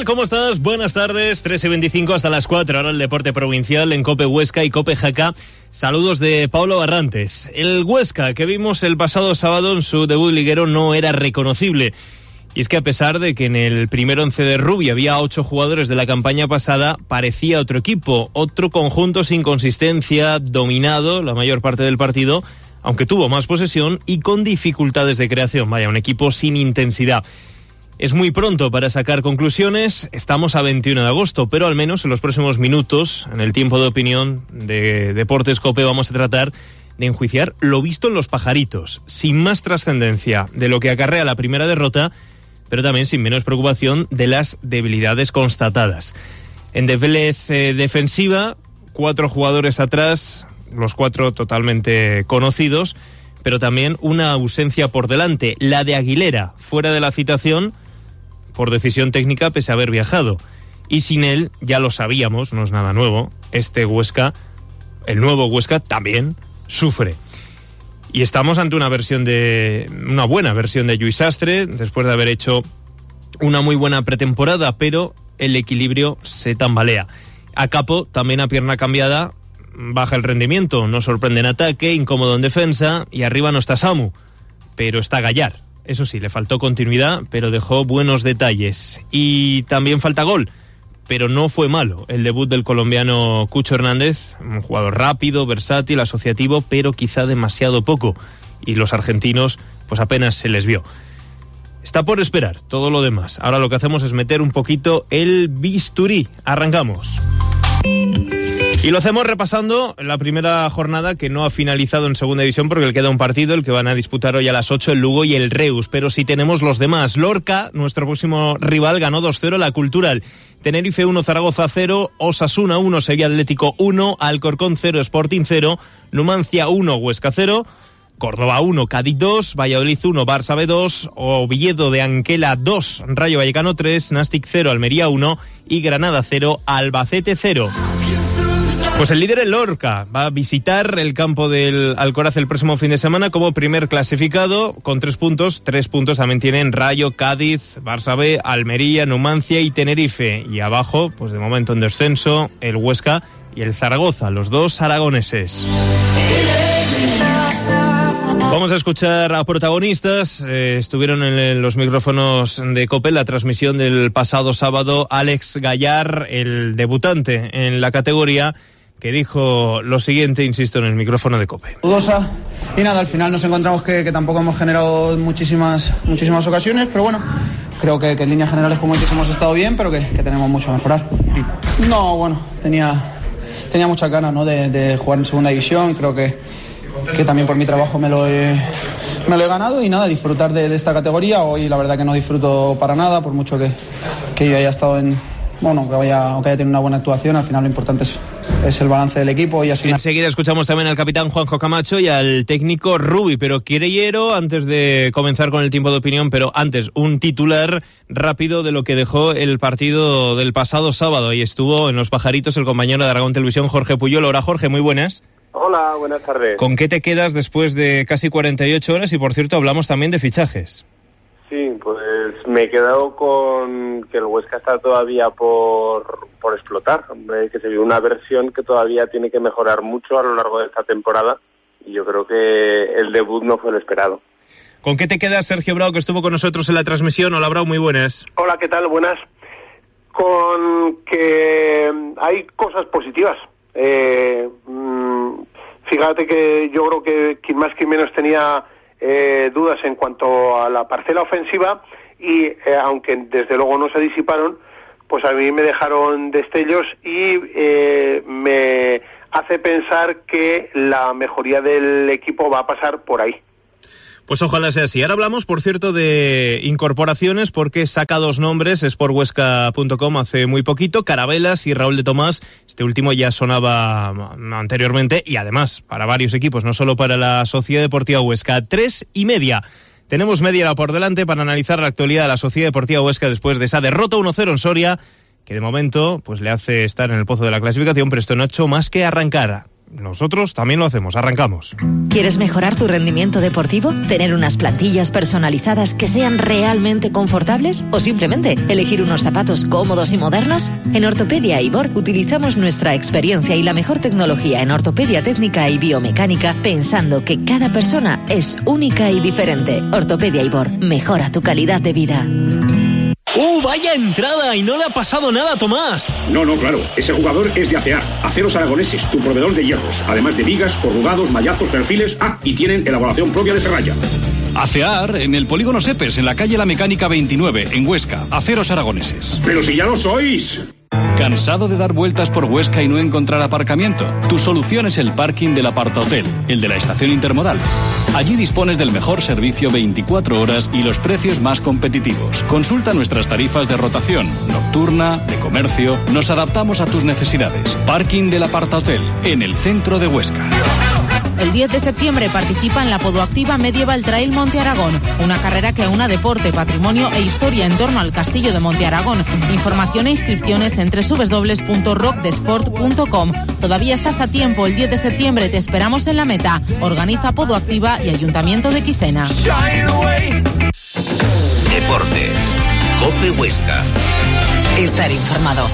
tal? ¿Cómo estás? Buenas tardes, 3:25 hasta las 4, ahora el deporte provincial en COPE Huesca y COPE Jaca. Saludos de Pablo Barrantes. El Huesca que vimos el pasado sábado en su debut liguero no era reconocible. Y es que a pesar de que en el primer once de Rubí había 8 jugadores de la campaña pasada, parecía otro equipo, otro conjunto sin consistencia, dominado la mayor parte del partido, aunque tuvo más posesión y con dificultades de creación. Vaya, un equipo sin intensidad. Es muy pronto para sacar conclusiones, estamos a 21 de agosto, pero al menos en los próximos minutos, en el tiempo de opinión de Deportes COPE, vamos a tratar de enjuiciar lo visto en los pajaritos, sin más trascendencia de lo que acarrea la primera derrota, pero también sin menos preocupación de las debilidades constatadas. En debilidad defensiva, 4 jugadores atrás, los 4 totalmente conocidos, pero también una ausencia por delante, la de Aguilera, fuera de la citación por decisión técnica pese a haber viajado. Y sin él, ya lo sabíamos, no es nada nuevo, este Huesca, el nuevo Huesca, también sufre. Y estamos ante una buena versión de Lluís Sastre, después de haber hecho una muy buena pretemporada, pero el equilibrio se tambalea. A Capo, también a pierna cambiada, baja el rendimiento, no sorprende en ataque, incómodo en defensa, y arriba no está Samu, pero está Gallar. Eso sí, le faltó continuidad, pero dejó buenos detalles. Y también falta gol, pero no fue malo el debut del colombiano Cucho Hernández, un jugador rápido, versátil, asociativo, pero quizá demasiado poco. Y los argentinos, pues apenas se les vio. Está por esperar todo lo demás. Ahora lo que hacemos es meter un poquito el bisturí. Arrancamos. Y lo hacemos repasando la primera jornada que no ha finalizado en segunda división porque le queda un partido, el que van a disputar hoy a las 8, el Lugo y el Reus. Pero sí tenemos los demás. Lorca, nuestro próximo rival, ganó 2-0 la Cultural. Tenerife 1, Zaragoza 0, Osasuna 1, Sevilla Atlético 1, Alcorcón 0, Sporting 0, Numancia 1, Huesca 0, Córdoba 1, Cádiz 2, Valladolid 1, Barça B 2, Oviedo de Anquela 2, Rayo Vallecano 3, Nàstic 0, Almería 1 y Granada 0, Albacete 0. Pues el líder, el Lorca, va a visitar el campo del Alcoraz el próximo fin de semana como primer clasificado con 3 puntos. 3 puntos también tienen Rayo, Cádiz, Barça B, Almería, Numancia y Tenerife. Y abajo, pues de momento en descenso, el Huesca y el Zaragoza, los dos aragoneses. Vamos a escuchar a protagonistas. Estuvieron en los micrófonos de COPE la transmisión del pasado sábado Alex Gallar, el debutante en la categoría, que dijo lo siguiente, insisto, en el micrófono de COPE. Dudosa, y nada, al final nos encontramos que tampoco hemos generado muchísimas ocasiones, pero bueno, creo que en líneas generales, como dices, hemos estado bien, pero que tenemos mucho a mejorar. No, bueno, tenía muchas ganas, ¿no?, de jugar en segunda división. Creo que también por mi trabajo me lo he ganado, y nada, disfrutar de esta categoría. Hoy la verdad que no disfruto para nada, por mucho que yo haya estado que haya tenido una buena actuación. Al final lo importante es el balance del equipo. Y así. Enseguida escuchamos también al capitán Juanjo Camacho y al técnico Rubi, pero quiero, antes de comenzar con el tiempo de opinión, pero antes un titular rápido de lo que dejó el partido del pasado sábado, y estuvo en los pajaritos el compañero de Aragón Televisión, Jorge Puyol. Hola Jorge, muy buenas. Hola, buenas tardes. ¿Con qué te quedas después de casi 48 horas? Y por cierto, hablamos también de fichajes. Sí, pues me he quedado con que el Huesca está todavía por explotar. Hombre, que se vio una versión que todavía tiene que mejorar mucho a lo largo de esta temporada, y yo creo que el debut no fue el esperado. ¿Con qué te quedas, Sergio Bravo, que estuvo con nosotros en la transmisión? Hola Bravo, muy buenas. Hola, ¿qué tal? Buenas. Con que hay cosas positivas. Fíjate que yo creo que quien más quien menos tenía dudas en cuanto a la parcela ofensiva, y aunque desde luego no se disiparon, pues a mí me dejaron destellos y me hace pensar que la mejoría del equipo va a pasar por ahí. Pues ojalá sea así. Ahora hablamos, por cierto, de incorporaciones, porque saca 2 nombres, sporthuesca.com, hace muy poquito, Carabelas y Raúl de Tomás. Este último ya sonaba anteriormente, y además para varios equipos, no solo para la Sociedad Deportiva Huesca. 3:30. Tenemos media hora por delante para analizar la actualidad de la Sociedad Deportiva Huesca después de esa derrota 1-0 en Soria, que de momento pues le hace estar en el pozo de la clasificación, pero esto no ha hecho más que arrancar. nosotros también lo hacemos. Arrancamos. ¿Quieres mejorar tu rendimiento deportivo? ¿Tener unas plantillas personalizadas que sean realmente confortables? ¿O simplemente elegir unos zapatos cómodos y modernos? En Ortopedia Ibor utilizamos nuestra experiencia y la mejor tecnología en ortopedia técnica y biomecánica, pensando que cada persona es única y diferente. Ortopedia Ibor, mejora tu calidad de vida. ¡Vaya entrada! Y no le ha pasado nada a Tomás. No, claro. Ese jugador es de ACEAR, Aceros Aragoneses, tu proveedor de hierros. Además de vigas, corrugados, mallazos, perfiles. Y tienen elaboración propia de serralla. ACEAR en el polígono Sepes, en la calle La Mecánica 29, en Huesca. Aceros Aragoneses. ¡Pero si ya lo sois! ¿Cansado de dar vueltas por Huesca y no encontrar aparcamiento? Tu solución es el parking del Apartahotel, el de la estación intermodal. Allí dispones del mejor servicio 24 horas y los precios más competitivos. Consulta nuestras tarifas de rotación, nocturna, de comercio. Nos adaptamos a tus necesidades. Parking del Apartahotel, en el centro de Huesca. El 10 de septiembre participa en la Podoactiva Medieval Trail Monte Aragón, una carrera que aúna deporte, patrimonio e historia en torno al castillo de Monte Aragón. Información e inscripciones en www.rockdesport.com. Todavía estás a tiempo, el 10 de septiembre te esperamos en la meta. Organiza Podoactiva y Ayuntamiento de Quicena. Deportes, COPE Huesca. Estar informado.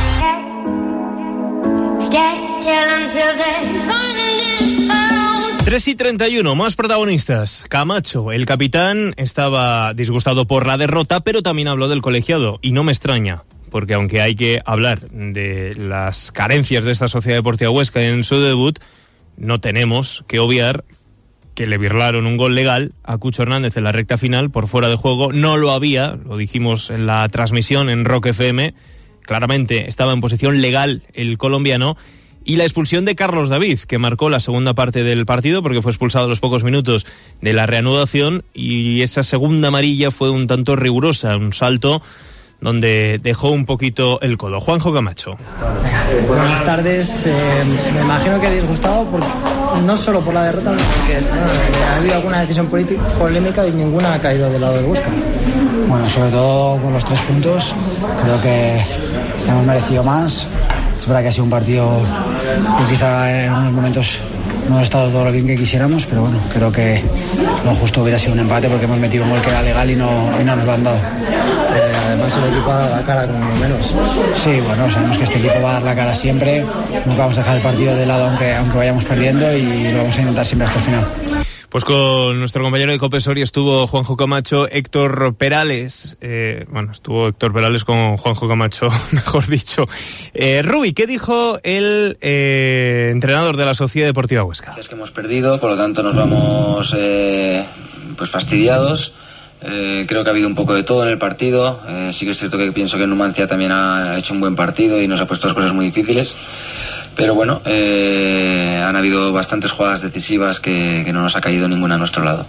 3:31, más protagonistas. Camacho, el capitán, estaba disgustado por la derrota, pero también habló del colegiado, y no me extraña, porque aunque hay que hablar de las carencias de esta Sociedad Deportiva Huesca en su debut, no tenemos que obviar que le birlaron un gol legal a Cucho Hernández en la recta final por fuera de juego. No lo había, lo dijimos en la transmisión en Rock FM, claramente estaba en posición legal el colombiano. Y la expulsión de Carlos David, que marcó la segunda parte del partido porque fue expulsado a los pocos minutos de la reanudación, y esa segunda amarilla fue un tanto rigurosa, un salto donde dejó un poquito el codo. Juanjo Camacho. Buenas tardes. Me imagino que disgustado, no solo por la derrota, sino porque ha habido alguna decisión polémica y ninguna ha caído del lado del Huesca. Bueno, sobre todo con los 3 puntos, creo que hemos merecido más. Es verdad que ha sido un partido que quizá en algunos momentos no ha estado todo lo bien que quisiéramos, pero bueno, creo que lo justo hubiera sido un empate porque hemos metido un gol que era legal y no nos lo han dado. Además el equipo ha dado la cara con uno menos. Sí, bueno, sabemos que este equipo va a dar la cara siempre, nunca vamos a dejar el partido de lado aunque vayamos perdiendo, y lo vamos a intentar siempre hasta el final. Pues con nuestro compañero de COPE Soria estuvo Juanjo Camacho, Héctor Perales. Estuvo Héctor Perales con Juanjo Camacho, mejor dicho. Rubi, ¿qué dijo el entrenador de la Sociedad Deportiva Huesca? Es que hemos perdido, por lo tanto nos vamos fastidiados. Creo que ha habido un poco de todo en el partido. Sí que es cierto que pienso que Numancia también ha hecho un buen partido y nos ha puesto las cosas muy difíciles. Pero bueno, han habido bastantes jugadas decisivas que no nos ha caído ninguna a nuestro lado.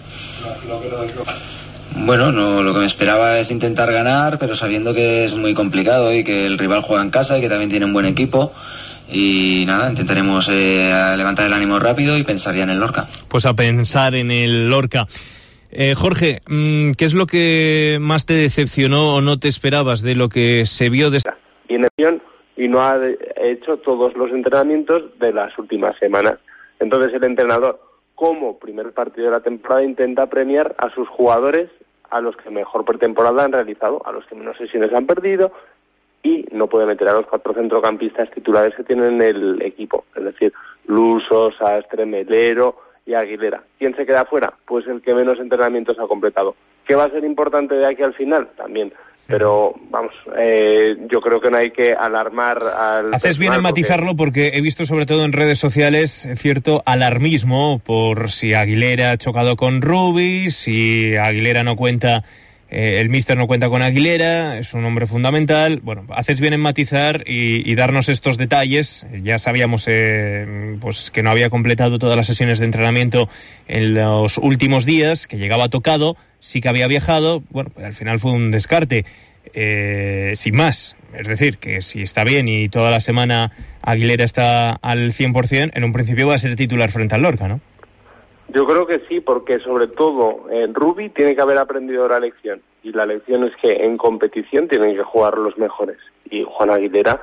Bueno, lo que me esperaba es intentar ganar, pero sabiendo que es muy complicado y que el rival juega en casa y que también tiene un buen equipo. Y nada, intentaremos levantar el ánimo rápido y pensar ya en el Lorca. Pues a pensar en el Lorca. Jorge, ¿qué es lo que más te decepcionó o no te esperabas de lo que se vio de esta? Y no ha hecho todos los entrenamientos de las últimas semanas. Entonces el entrenador, como primer partido de la temporada, intenta premiar a sus jugadores, a los que mejor pretemporada han realizado, a los que menos sesiones han perdido, y no puede meter a los 4 centrocampistas titulares que tienen el equipo, es decir, Luso, Sastre, Melero y Aguilera. ¿Quién se queda fuera? Pues el que menos entrenamientos ha completado. ¿Qué va a ser importante de aquí al final? También. Pero vamos, yo creo que no hay que alarmar al... Haces bien en matizarlo porque he visto sobre todo en redes sociales cierto alarmismo por si Aguilera ha chocado con Rubi, si Aguilera no cuenta, el míster no cuenta con Aguilera, es un hombre fundamental. Bueno, haces bien en matizar y darnos estos detalles. Ya sabíamos pues que no había completado todas las sesiones de entrenamiento en los últimos días, que llegaba tocado, sí que había viajado. Bueno, pues al final fue un descarte, sin más. Es decir, que si está bien y toda la semana Aguilera está al 100%, en un principio va a ser titular frente al Lorca, ¿no? Yo creo que sí, porque sobre todo Rubi tiene que haber aprendido la lección, y la lección es que en competición tienen que jugar los mejores, y Juan Aguilera,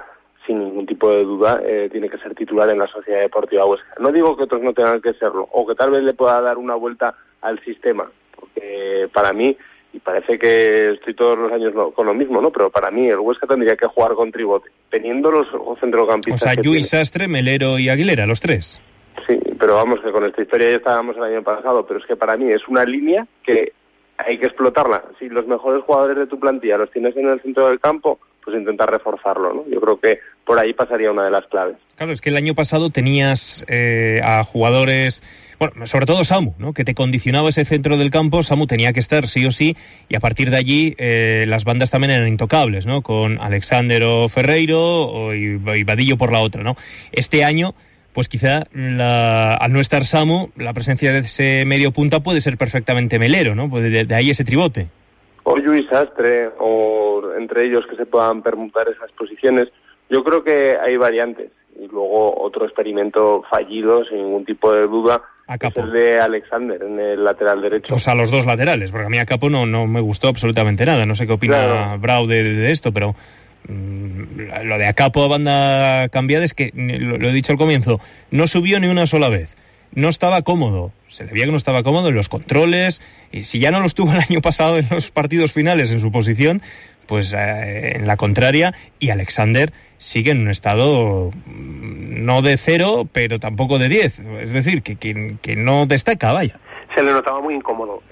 sin ningún tipo de duda tiene que ser titular en la Sociedad Deportiva Huesca. No digo que otros no tengan que serlo, o que tal vez le pueda dar una vuelta al sistema, porque para mí, y parece que estoy todos los años con lo mismo, ¿no? Pero para mí el Huesca tendría que jugar con tribote, teniendo los centrocampistas. O sea, Lluís, Sastre, Melero y Aguilera, los tres. Sí, pero vamos, que con esta historia ya estábamos el año pasado, pero es que para mí es una línea que hay que explotarla. Si los mejores jugadores de tu plantilla los tienes en el centro del campo, pues intentar reforzarlo, ¿no? Yo creo que por ahí pasaría una de las claves. Claro, es que el año pasado tenías a jugadores, bueno, sobre todo Samu, ¿no? Que te condicionaba ese centro del campo. Samu tenía que estar sí o sí, y a partir de allí las bandas también eran intocables, ¿no? Con Alexander o Ferreiro y Vadillo por la otra, ¿no? Este año, pues quizá al no estar Samu, la presencia de ese medio punta puede ser perfectamente Melero, ¿no? Pues de ahí ese tribote. O Lluís Sastre, o entre ellos que se puedan permutar esas posiciones. Yo creo que hay variantes. Y luego otro experimento fallido, sin ningún tipo de duda, es el de Alexander en el lateral derecho. O sea, los dos laterales, porque a mí a Capo no me gustó absolutamente nada. No sé qué opina claro. Brau de esto, pero lo de Acapo a banda cambiada es que, lo he dicho al comienzo, no subió ni una sola vez. No estaba cómodo, se le veía que no estaba cómodo en los controles, y si ya no los tuvo el año pasado en los partidos finales en su posición, pues en la contraria, y Alexander sigue en un estado no de 0, pero tampoco de 10, es decir, que no destaca, vaya. Se le notaba muy incómodo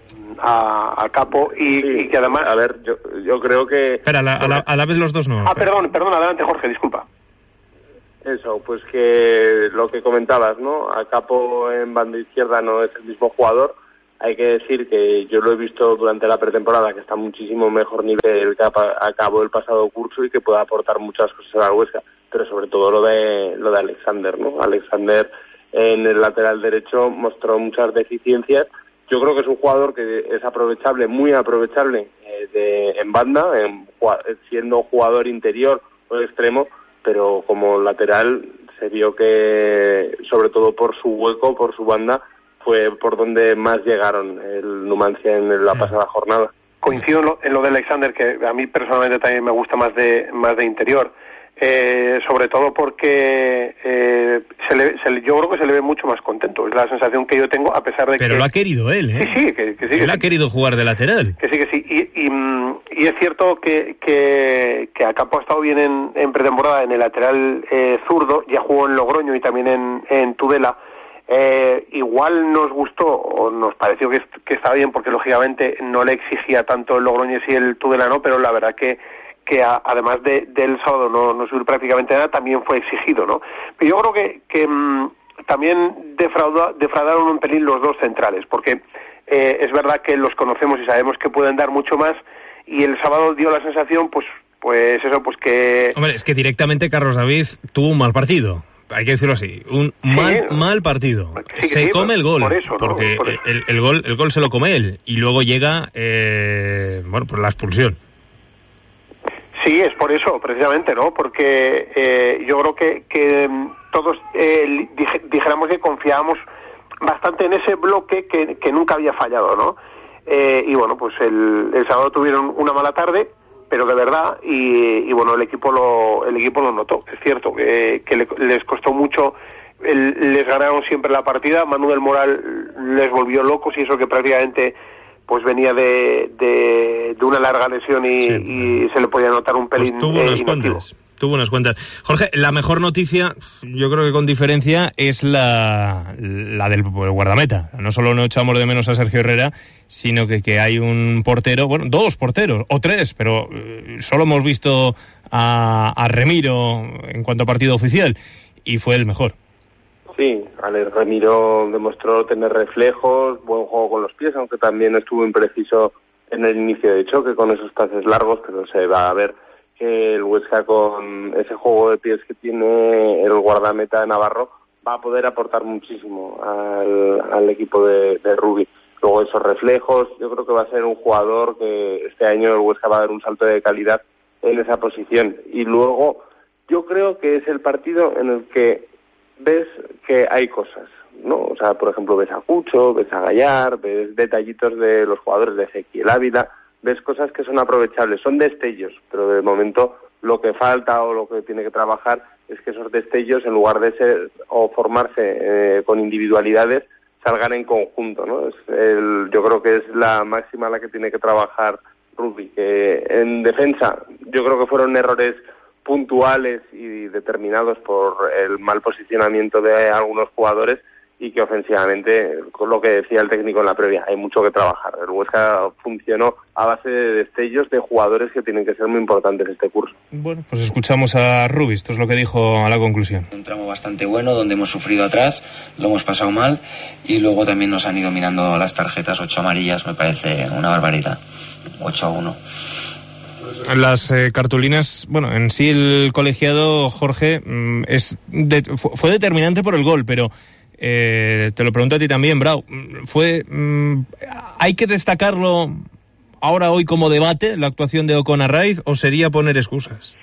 a Capo y que además... A ver, yo creo que... Espera, a la vez los dos no. Perdón, adelante Jorge, disculpa. Eso, pues que lo que comentabas, ¿no? A Capo en banda izquierda no es el mismo jugador. Hay que decir que yo lo he visto durante la pretemporada, que está a muchísimo mejor nivel que acabó el pasado curso y que puede aportar muchas cosas al Huesca, pero sobre todo lo de Alexander, ¿no? Alexander en el lateral derecho mostró muchas deficiencias. Yo creo que es un jugador que es aprovechable, muy aprovechable en banda, siendo jugador interior o extremo, pero como lateral se vio que, sobre todo por su hueco, por su banda, fue por donde más llegaron el Numancia en la pasada jornada. Coincido en lo de Alexander, que a mí personalmente también me gusta más de interior, sobre todo porque yo creo que se le ve mucho más contento, es la sensación que yo tengo, a pesar de que... Pero lo ha querido él, ¿eh? Sí, que sí. Él ha querido jugar de lateral. Que sí. Y es cierto que Acapo ha estado bien en pretemporada en el lateral zurdo, ya jugó en Logroño y también en Tudela. Igual nos gustó o nos pareció que estaba bien, porque lógicamente no le exigía tanto el Logroñés y el Tudela, ¿no? Pero la verdad que además del sábado no subir prácticamente nada, también fue exigido, ¿no? Pero yo creo que también defraudaron un pelín los dos centrales, porque es verdad que los conocemos y sabemos que pueden dar mucho más, y el sábado dio la sensación, pues eso, pues que... Hombre, es que directamente Carlos David tuvo un mal partido. Hay que decirlo así, mal partido. Se come el gol, por eso, ¿no? Porque por eso. El gol se lo come él, y luego llega por la expulsión. Sí, es por eso, precisamente, ¿no? Porque yo creo que todos dijéramos que confiábamos bastante en ese bloque que nunca había fallado, ¿no? Y bueno, pues el sábado tuvieron una mala tarde, pero de verdad, y bueno, el equipo lo notó. Es cierto que les costó mucho, les ganaron siempre la partida. Manu del Moral les volvió locos, y eso que prácticamente pues venía de una larga lesión y se le podía notar un pelín. Pues tuvo unas cuantas. Jorge, la mejor noticia, yo creo que con diferencia, es la del guardameta. No solo no echamos de menos a Sergio Herrera, sino que hay un portero, bueno, dos porteros, o tres, pero solo hemos visto a Remiro en cuanto a partido oficial, y fue el mejor. Sí, Ale Remiro demostró tener reflejos, buen juego con los pies, aunque también estuvo impreciso en el inicio de choque con esos pases largos, pero se va a ver que el Huesca, con ese juego de pies que tiene el guardameta Navarro, va a poder aportar muchísimo al equipo de Rubi. Luego esos reflejos, yo creo que va a ser un jugador que este año el Huesca va a dar un salto de calidad en esa posición. Y luego yo creo que es el partido en el que ves que hay cosas, ¿no? O sea, por ejemplo, ves a Cucho, ves a Gallar, ves detallitos de los jugadores de Ezequiel Ávila, ves cosas que son aprovechables, son destellos, pero de momento lo que falta o lo que tiene que trabajar es que esos destellos, en lugar de ser o formarse con individualidades, salgan en conjunto, ¿no? Yo creo que es la máxima la que tiene que trabajar Rugby, que en defensa yo creo que fueron errores puntuales y determinados por el mal posicionamiento de algunos jugadores, y que ofensivamente, con lo que decía el técnico en la previa, hay mucho que trabajar. El Huesca funcionó a base de destellos de jugadores que tienen que ser muy importantes este curso. Bueno, pues escuchamos a Rubí, esto es lo que dijo a la conclusión. Un tramo bastante bueno donde hemos sufrido atrás, lo hemos pasado mal, y luego también nos han ido mirando las tarjetas, 8 amarillas, me parece una barbaridad, 8-1. Las cartulinas, bueno, en sí el colegiado, Jorge, fue determinante por el gol, pero te lo pregunto a ti también, Brau, ¿hay que destacarlo hoy como debate, la actuación de Ocon Arraiz, o sería poner excusas?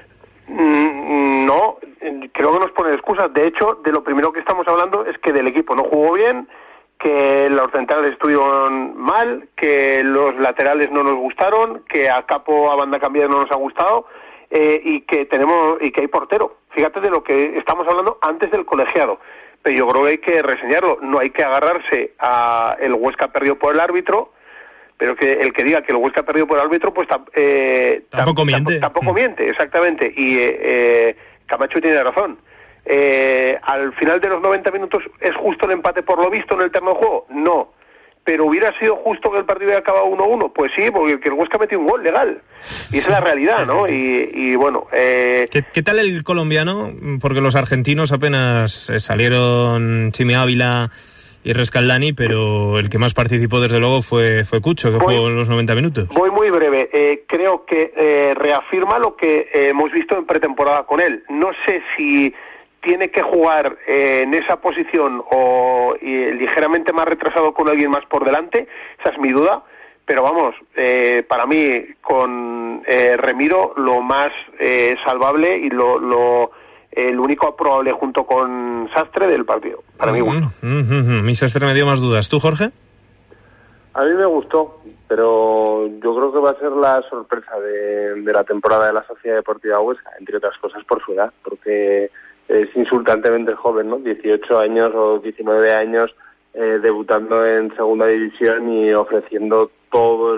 No, creo que no es poner excusas. De hecho, de lo primero que estamos hablando es que del equipo no jugó bien, que los centrales estuvieron mal, que los laterales no nos gustaron, que a capo, a banda cambiada no nos ha gustado, y que hay portero. Fíjate de lo que estamos hablando antes del colegiado. Pero yo creo que hay que reseñarlo. No hay que agarrarse a el Huesca perdido por el árbitro, pero que el que diga que el Huesca perdido por el árbitro, pues tampoco miente. Tampoco miente, exactamente. Y Camacho tiene razón. Al final de los 90 minutos, ¿es justo el empate por lo visto en el terreno de juego? No. ¿Pero hubiera sido justo que el partido hubiera acabado 1-1? Pues sí, porque el Huesca metió un gol legal. Y esa es la realidad, ¿no? Sí. Y bueno... ¿Qué tal el colombiano? Porque los argentinos apenas salieron Chimi Ávila y Rescaldani, pero el que más participó desde luego fue Cucho, que jugó los 90 minutos. Voy muy breve. Creo que reafirma lo que hemos visto en pretemporada con él. No sé si tiene que jugar en esa posición o ligeramente más retrasado con alguien más por delante, esa es mi duda, pero vamos, para mí con Remiro lo más salvable y el único aprobable junto con Sastre del partido, para mi gusto. Mi Sastre me dio más dudas. ¿Tú, Jorge? A mí me gustó, pero yo creo que va a ser la sorpresa de la temporada de la Sociedad Deportiva Huesca, entre otras cosas por su edad, porque es insultantemente joven, ¿no? 18 años o 19 años debutando en segunda división y ofreciendo toda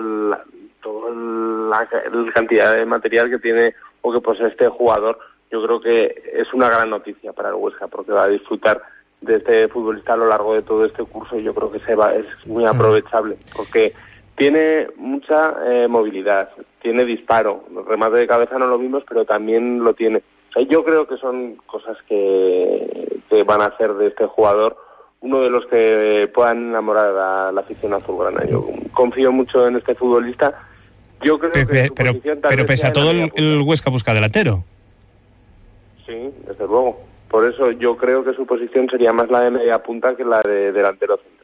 la cantidad de material que tiene o que posee este jugador. Yo creo que es una gran noticia para el Huesca, porque va a disfrutar de este futbolista a lo largo de todo este curso, y yo creo que es muy aprovechable, porque tiene mucha movilidad, tiene disparo, el remate de cabeza no lo vimos, pero también lo tiene. O sea, yo creo que son cosas que van a hacer de este jugador uno de los que puedan enamorar a la afición azulgrana. Yo confío mucho en este futbolista. Yo creo que pero pese a todo el Huesca busca delantero. Sí, desde luego. Por eso yo creo que su posición sería más la de media punta que la de delantero centro.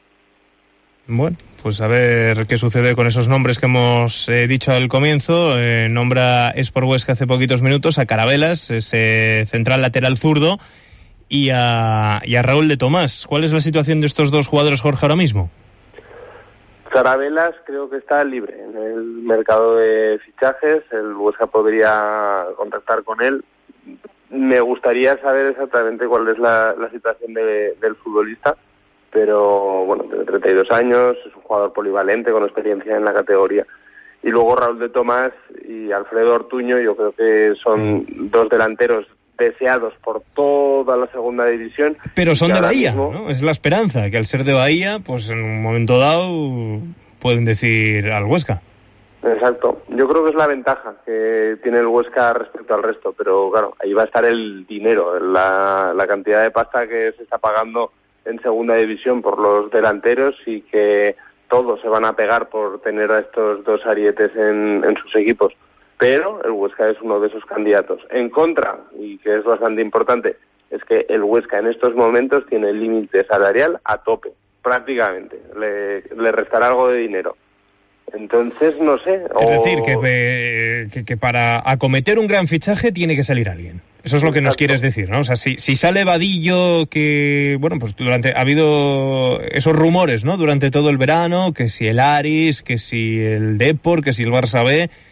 Bueno, pues a ver qué sucede con esos nombres que hemos dicho al comienzo. Nombra Sport Huesca hace poquitos minutos a Carabelas, ese central lateral zurdo, y a Raúl de Tomás. ¿Cuál es la situación de estos dos jugadores, Jorge, ahora mismo? Carabelas creo que está libre en el mercado de fichajes. El Huesca podría contactar con él. Me gustaría saber exactamente cuál es la situación del futbolista, pero bueno, tiene 32 años, es un jugador polivalente con experiencia en la categoría. Y luego Raúl de Tomás y Alfredo Ortuño, yo creo que son dos delanteros deseados por toda la segunda división. Pero son de Bahía, ¿no? Es la esperanza, que al ser de Bahía, pues en un momento dado pueden decir al Huesca. Exacto, yo creo que es la ventaja que tiene el Huesca respecto al resto, pero claro, ahí va a estar el dinero, la cantidad de pasta que se está pagando en segunda división por los delanteros, y que todos se van a pegar por tener a estos dos arietes en sus equipos. Pero el Huesca es uno de esos candidatos. En contra, y que es bastante importante, es que el Huesca en estos momentos tiene el límite salarial a tope, prácticamente. Le restará algo de dinero. Entonces, no sé. Es decir, que para acometer un gran fichaje tiene que salir alguien. Eso es lo que nos quieres decir, ¿no? O sea, si sale Vadillo, que, bueno, pues ha habido esos rumores, ¿no? Durante todo el verano, que si el Aris, que si el Depor, que si el Barça B,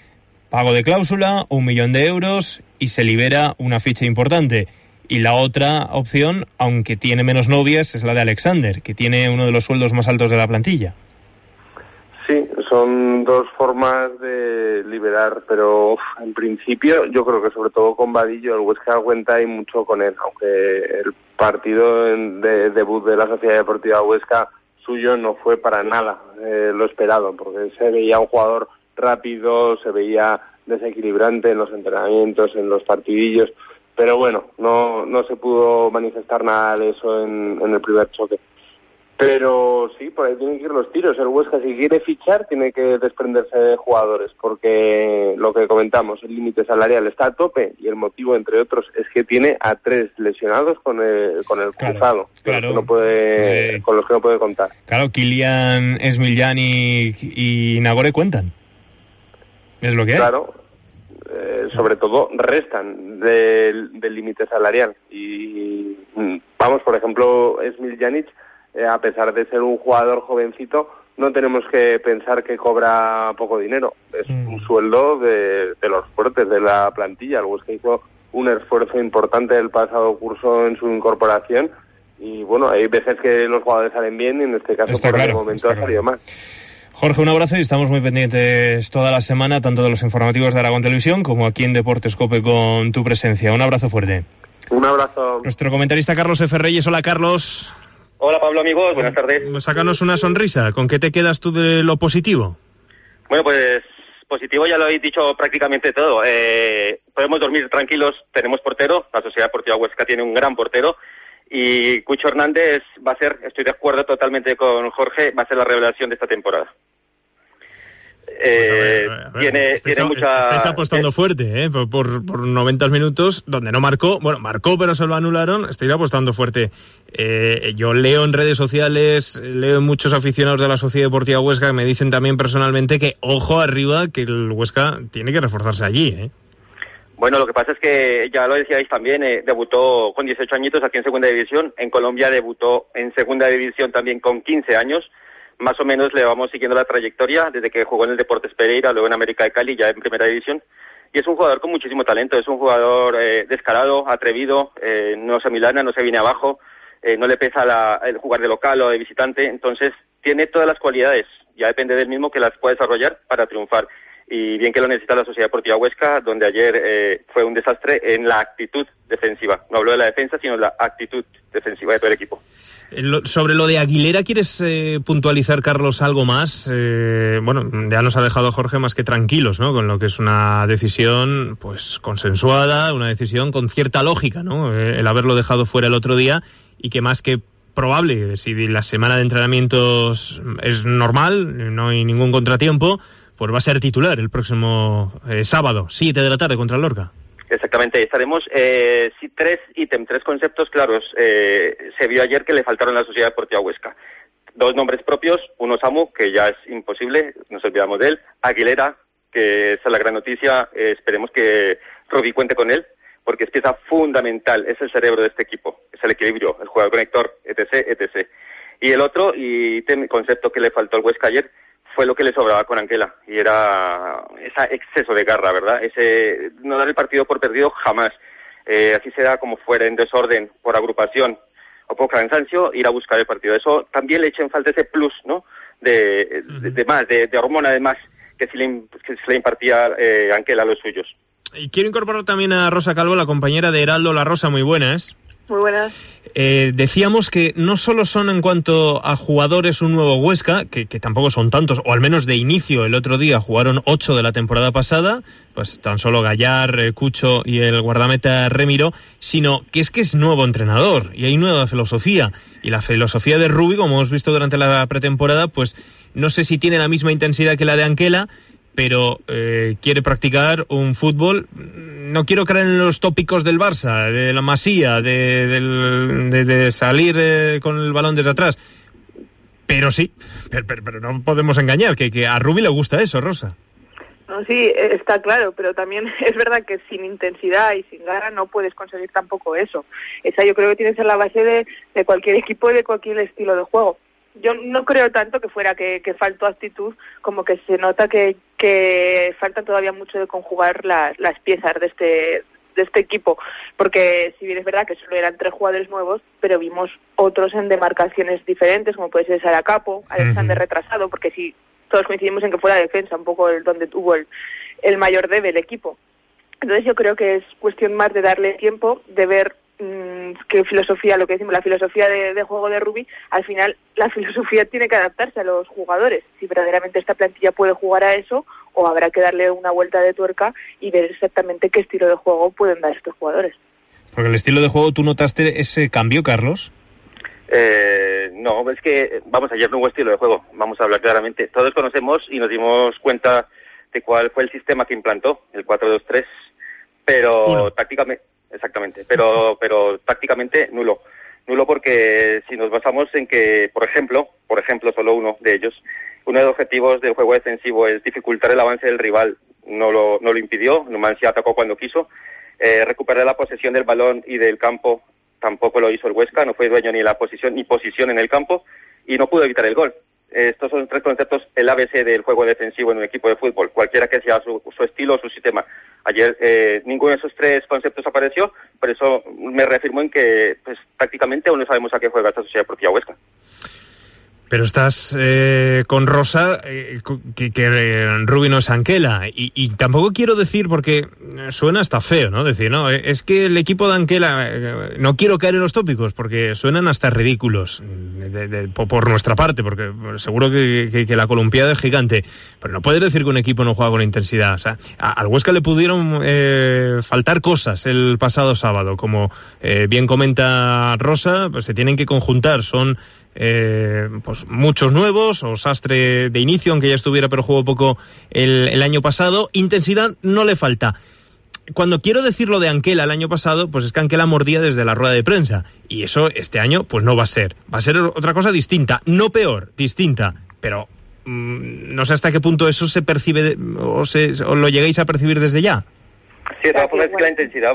Pago de cláusula, 1 millón de euros y se libera una ficha importante. Y la otra opción, aunque tiene menos novias, es la de Alexander, que tiene uno de los sueldos más altos de la plantilla. Sí, son dos formas de liberar, pero en principio yo creo que sobre todo con Vadillo el Huesca cuenta y mucho con él, aunque el partido de debut de la Sociedad Deportiva Huesca suyo no fue para nada lo esperado, porque se veía un jugador rápido, se veía desequilibrante en los entrenamientos, en los partidillos, pero bueno, no se pudo manifestar nada de eso en el primer choque. Pero sí, por ahí tienen que ir los tiros. El Huesca, si quiere fichar, tiene que desprenderse de jugadores, porque lo que comentamos, el límite salarial está a tope y el motivo, entre otros, es que tiene a 3 lesionados con el cruzado, claro. Con los que no puede contar. Claro, Kylian, Smiljanic y Nagore cuentan. Es lo que hay. Claro, sobre todo restan del límite salarial. Y vamos, por ejemplo, Smiljanic, a pesar de ser un jugador jovencito, no tenemos que pensar que cobra poco dinero. Es un sueldo de los fuertes de la plantilla. El Huesca hizo un esfuerzo importante el pasado curso en su incorporación y bueno, hay veces que los jugadores salen bien y en este caso por el momento ha salido mal. Jorge, un abrazo y estamos muy pendientes toda la semana, tanto de los informativos de Aragón Televisión como aquí en Deportes COPE con tu presencia. Un abrazo fuerte. Un abrazo. Nuestro comentarista Carlos F. Reyes. Hola, Carlos. Hola, Pablo, amigos, buenas tardes. Sácanos una sonrisa. ¿Con qué te quedas tú de lo positivo? Bueno, pues positivo ya lo habéis dicho prácticamente todo. Podemos dormir tranquilos, tenemos portero, la Sociedad Deportiva Huesca tiene un gran portero y Cucho Hernández va a ser, estoy de acuerdo totalmente con Jorge, va a ser la revelación de esta temporada. Tiene mucha... Estáis apostando fuerte, por 90 minutos, donde no marcó, bueno, marcó pero se lo anularon, estáis apostando fuerte. Yo leo en redes sociales, leo en muchos aficionados de la Sociedad Deportiva Huesca que me dicen también personalmente que ojo arriba, que el Huesca tiene que reforzarse allí, Bueno, lo que pasa es que, ya lo decíais también, debutó con 18 añitos aquí en Segunda División, en Colombia debutó en Segunda División también con 15 años, más o menos le vamos siguiendo la trayectoria desde que jugó en el Deportes Pereira, luego en América de Cali, ya en Primera División, y es un jugador con muchísimo talento, es un jugador descarado, atrevido, no se milana, no se viene abajo, no le pesa el jugar de local o de visitante, entonces tiene todas las cualidades, ya depende del mismo que las pueda desarrollar para triunfar. Y bien que lo necesita la Sociedad Deportiva Huesca, donde ayer fue un desastre en la actitud defensiva. No hablo de la defensa, sino de la actitud defensiva de todo el equipo. Sobre lo de Aguilera, ¿quieres puntualizar, Carlos, algo más? Bueno, ya nos ha dejado Jorge más que tranquilos, ¿no? Con lo que es una decisión pues consensuada, una decisión con cierta lógica, ¿no? El haberlo dejado fuera el otro día y que más que probable, si la semana de entrenamientos es normal, no hay ningún contratiempo, pues va a ser titular el próximo sábado, 7 de la tarde contra el Lorca. Exactamente, estaremos, sí, tres conceptos claros. Se vio ayer que le faltaron a la Sociedad Deportiva Huesca. 2 nombres propios, uno Samu, que ya es imposible, nos olvidamos de él, Aguilera, que esa es la gran noticia, esperemos que Rubí cuente con él, porque es pieza fundamental, es el cerebro de este equipo, es el equilibrio, el jugador conector, etc. Y el otro, concepto que le faltó al Huesca ayer, fue lo que le sobraba con Anquela, y era ese exceso de garra, ¿verdad? Ese no dar el partido por perdido jamás, así se da como fuera, en desorden, por agrupación o por cansancio, ir a buscar el partido. Eso también le echa en falta ese plus, ¿no? De hormona de más, que se le impartía Anquela a los suyos. Y quiero incorporar también a Rosa Calvo, la compañera de Heraldo. La Rosa, muy buenas. Muy buenas. Decíamos que no solo son en cuanto a jugadores un nuevo Huesca, que tampoco son tantos, o al menos de inicio el otro día jugaron 8 de la temporada pasada, pues tan solo Gallar, Cucho y el guardameta Remiro, sino que es nuevo entrenador y hay nueva filosofía. Y la filosofía de Rubí, como hemos visto durante la pretemporada, pues no sé si tiene la misma intensidad que la de Anquela, pero quiere practicar un fútbol. No quiero caer en los tópicos del Barça, de la Masía, de salir con el balón desde atrás, pero sí, pero no podemos engañar, que a Rubí le gusta eso, Rosa. No, sí, está claro, pero también es verdad que sin intensidad y sin garra no puedes conseguir tampoco eso. Esa yo creo que tiene que ser la base de cualquier equipo y de cualquier estilo de juego. Yo no creo tanto que fuera que faltó actitud, como que se nota que que falta todavía mucho de conjugar las piezas de este equipo, porque si bien es verdad que solo eran 3 jugadores nuevos, pero vimos otros en demarcaciones diferentes, como puede ser Sara Capo, Alexander retrasado, porque sí, todos coincidimos en que fue la defensa un poco donde tuvo el mayor debe el equipo. Entonces yo creo que es cuestión más de darle tiempo, de ver qué filosofía, lo que decimos, la filosofía de juego de Rubí. Al final la filosofía tiene que adaptarse a los jugadores, si verdaderamente esta plantilla puede jugar a eso, o habrá que darle una vuelta de tuerca y ver exactamente qué estilo de juego pueden dar estos jugadores. Porque el estilo de juego, ¿tú notaste ese cambio, Carlos? No, es que, ayer no hubo estilo de juego, vamos a hablar claramente. Todos conocemos y nos dimos cuenta de cuál fue el sistema que implantó, el 4-2-3, pero tácticamente, exactamente, pero tácticamente nulo porque si nos basamos en que, por ejemplo, solo uno de ellos, uno de los objetivos del juego defensivo es dificultar el avance del rival, no lo impidió, Numancia atacó cuando quiso, recuperar la posesión del balón y del campo tampoco lo hizo el Huesca, no fue dueño ni la posición ni posición en el campo y no pudo evitar el gol. Estos son 3 conceptos, el ABC del juego defensivo en un equipo de fútbol, cualquiera que sea su estilo o su sistema. Ayer ninguno de esos 3 conceptos apareció, por eso me reafirmo en que tácticamente aún no sabemos a qué juega esta Sociedad Deportiva Huesca. Pero estás con Rosa, que Rubí no es Anquela, y tampoco quiero decir, porque suena hasta feo, ¿no? Decir, no, es que el equipo de Anquela, no quiero caer en los tópicos, porque suenan hasta ridículos por nuestra parte, porque seguro que la columpiada es gigante, pero no puedes decir que un equipo no juega con intensidad. O sea, al Huesca le pudieron faltar cosas el pasado sábado, como bien comenta Rosa, pues se tienen que conjuntar, son muchos nuevos, o Sastre de inicio, aunque ya estuviera pero jugó poco el año pasado. Intensidad no le falta. Cuando quiero decir lo de Anquela el año pasado, pues es que Anquela mordía desde la rueda de prensa, y eso este año pues no va a ser otra cosa distinta, no peor, distinta, pero no sé hasta qué punto eso se percibe o lo lleguéis a percibir desde ya. Sí, de todas formas es que la intensidad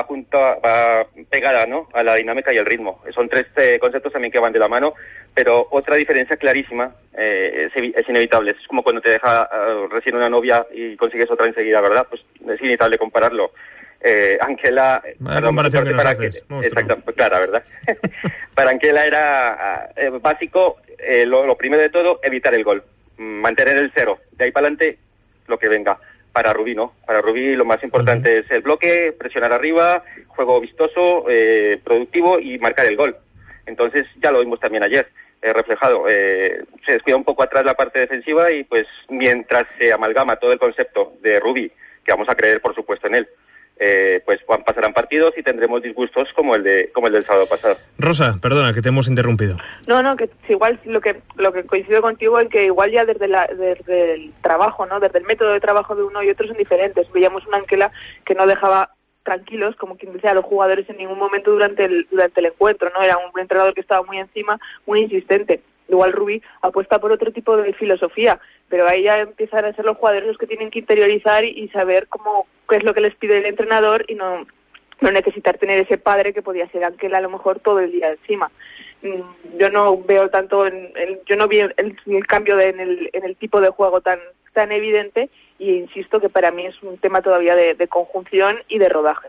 va pegada, ¿no?, a la dinámica y el ritmo. Son 3 conceptos también que van de la mano, pero otra diferencia clarísima es inevitable. Es como cuando te deja recién una novia y consigues otra enseguida, ¿verdad? Pues es inevitable compararlo. Anquela... comparación que nos haces, exacto, clara, ¿verdad? Para Anquela era básico, lo primero de todo, evitar el gol, mantener el 0. De ahí para adelante, lo que venga. Para Rubí, ¿no? Para Rubí lo más importante es el bloque, presionar arriba, juego vistoso, productivo y marcar el gol. Entonces ya lo vimos también ayer, reflejado. Se descuida un poco atrás la parte defensiva y pues mientras se amalgama todo el concepto de Rubí, que vamos a creer por supuesto en él, pues pasarán partidos y tendremos disgustos como el del sábado pasado. Rosa, perdona que te hemos interrumpido. No, que igual lo que coincido contigo en que igual ya desde el trabajo, ¿no?, desde el método de trabajo de uno y otro son diferentes. Veíamos una Anquela que no dejaba tranquilos, como quien decía, a los jugadores en ningún momento durante el encuentro, ¿no? Era un entrenador que estaba muy encima, muy insistente. Igual Rubí apuesta por otro tipo de filosofía, pero ahí ya empiezan a ser los jugadores los que tienen que interiorizar y saber qué es lo que les pide el entrenador y no necesitar tener ese padre que podía ser Anquela a lo mejor todo el día encima. Yo no veo tanto yo no vi el cambio en el tipo de juego tan evidente, y insisto que para mí es un tema todavía de conjunción y de rodaje.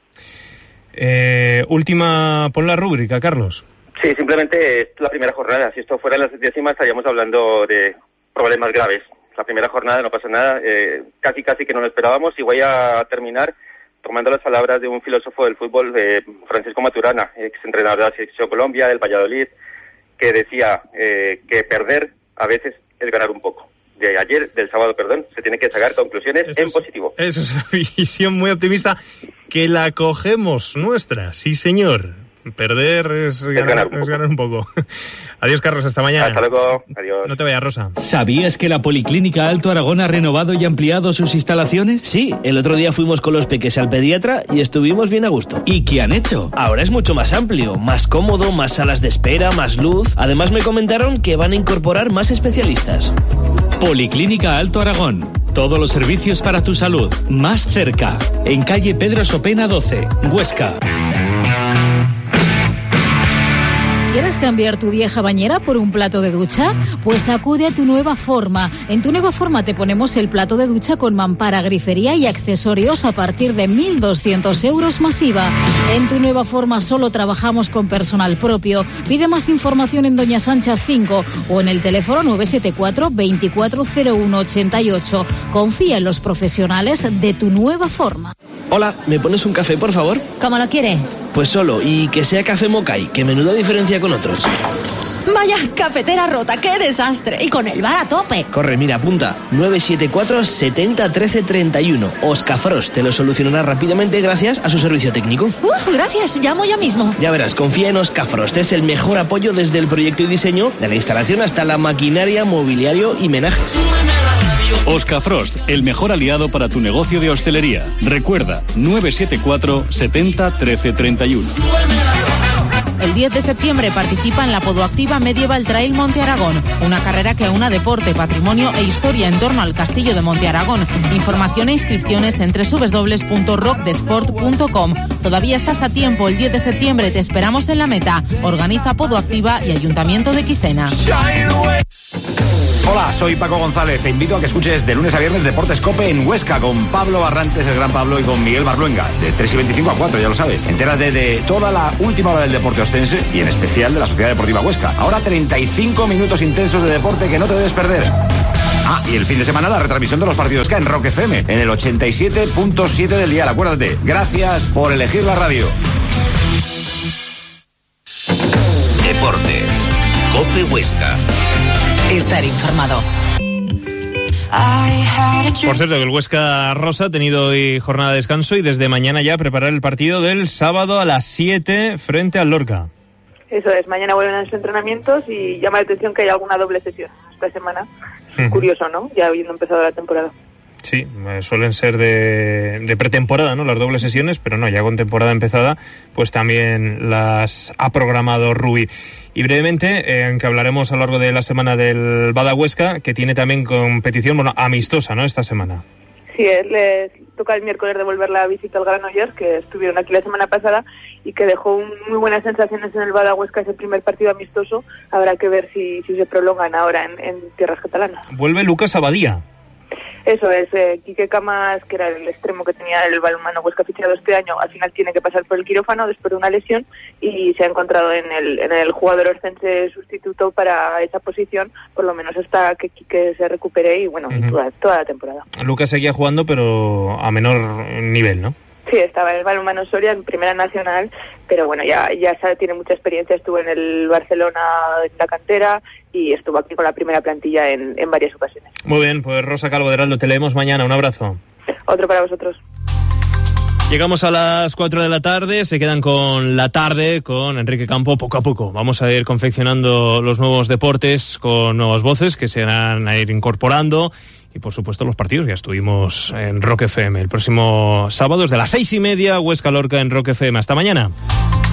Última, pon la rúbrica, Carlos. Sí, simplemente es la primera jornada. Si esto fuera las 10ª estaríamos hablando de problemas graves. La primera jornada no pasa nada, casi que no lo esperábamos, y voy a terminar tomando las palabras de un filósofo del fútbol, Francisco Maturana, exentrenador de la Selección Colombia, del Valladolid, que decía que perder a veces es ganar un poco. Del sábado, se tiene que sacar conclusiones en positivo. Eso es una visión muy optimista que la cogemos nuestra, sí señor. Perder es ganar un poco. Adiós, Carlos, hasta mañana. Hasta luego, adiós. No te vayas, Rosa. ¿Sabías que la Policlínica Alto Aragón ha renovado y ampliado sus instalaciones? Sí, el otro día fuimos con los peques al pediatra y estuvimos bien a gusto. ¿Y qué han hecho? Ahora es mucho más amplio, más cómodo, más salas de espera, más luz. Además me comentaron que van a incorporar más especialistas. Policlínica Alto Aragón. Todos los servicios para tu salud, más cerca. En calle Pedro Sopena 12, Huesca. ¿Quieres cambiar tu vieja bañera por un plato de ducha? Pues acude a Tu Nueva Forma. En Tu Nueva Forma te ponemos el plato de ducha con mampara, grifería y accesorios a partir de 1.200 euros masiva. En Tu Nueva Forma solo trabajamos con personal propio. Pide más información en Doña Sancha 5 o en el teléfono 974 240188. Confía en los profesionales de Tu Nueva Forma. Hola, ¿me pones un café, por favor? ¿Cómo lo quiere? Pues solo, y que sea café Mokai, que menuda diferencia con otros. Vaya, cafetera rota, qué desastre. Y con el bar a tope. Corre, mira, apunta. 974 70 13 31. Oscafrost te lo solucionará rápidamente gracias a su servicio técnico. Gracias, llamo ya mismo. Ya verás, confía en Oscafrost. Es el mejor apoyo desde el proyecto y diseño, de la instalación hasta la maquinaria, mobiliario y menaje. Oscafrost, el mejor aliado para tu negocio de hostelería. Recuerda, 974 70 13 31. El 10 de septiembre participa en la Podoactiva Medieval Trail Monte Aragón, una carrera que aúna deporte, patrimonio e historia en torno al castillo de Monte Aragón. Información e inscripciones en www.rockdesport.com. Todavía estás a tiempo, el 10 de septiembre te esperamos en la meta. Organiza Podoactiva y Ayuntamiento de Quicena. Hola, soy Paco González. Te invito a que escuches de lunes a viernes Deportes COPE en Huesca con Pablo Barrantes, el gran Pablo, y con Miguel Barluenga, de 3:25 a 4, ya lo sabes. Entérate de toda la última hora del deporte ostense y en especial de la Sociedad Deportiva Huesca. Ahora 35 minutos intensos de deporte que no te debes perder. Y el fin de semana la retransmisión de los partidos K en Rock FM, en el 87.7 del dial. Acuérdate, gracias por elegir la radio. Deportes. COPE Huesca. Estar informado. Por cierto, que el Huesca Rosa ha tenido hoy jornada de descanso y desde mañana ya preparar el partido del sábado a las 7 frente al Lorca. Eso es, mañana vuelven a los entrenamientos y llama la atención que hay alguna doble sesión esta semana. Curioso, ¿no? Ya habiendo empezado la temporada. Sí, suelen ser de pretemporada, ¿no? Las dobles sesiones, pero no, ya con temporada empezada, pues también las ha programado Rubí. Y brevemente, en que hablaremos a lo largo de la semana del Bada Huesca, que tiene también competición, amistosa, ¿no?, esta semana. Sí, les toca el miércoles devolver la visita al Granollers, que estuvieron aquí la semana pasada y que dejó muy buenas sensaciones en el Bada Huesca, ese primer partido amistoso. Habrá que ver si se prolongan ahora en tierras catalanas. Vuelve Lucas Abadía. Eso es, Quique Camas, que era el extremo que tenía el balonmano Huesca fichado este año, al final tiene que pasar por el quirófano después de una lesión y se ha encontrado en el jugador orcense sustituto para esa posición, por lo menos hasta que Quique se recupere y toda la temporada. Lucas seguía jugando, pero a menor nivel, ¿no? Sí, estaba en el balonmano Soria en Primera Nacional, pero bueno, ya tiene mucha experiencia, estuvo en el Barcelona en la cantera y estuvo aquí con la primera plantilla en varias ocasiones. Muy bien, pues Rosa Calvo de Heraldo, te leemos mañana, un abrazo. Otro para vosotros. Llegamos a las 4 de la tarde, se quedan con la tarde con Enrique Campo poco a poco. Vamos a ir confeccionando los nuevos deportes con nuevas voces que se van a ir incorporando. Y por supuesto los partidos, ya estuvimos en Rock FM. El próximo sábado desde las 6:30, Huesca Lorca en Rock FM. Hasta mañana.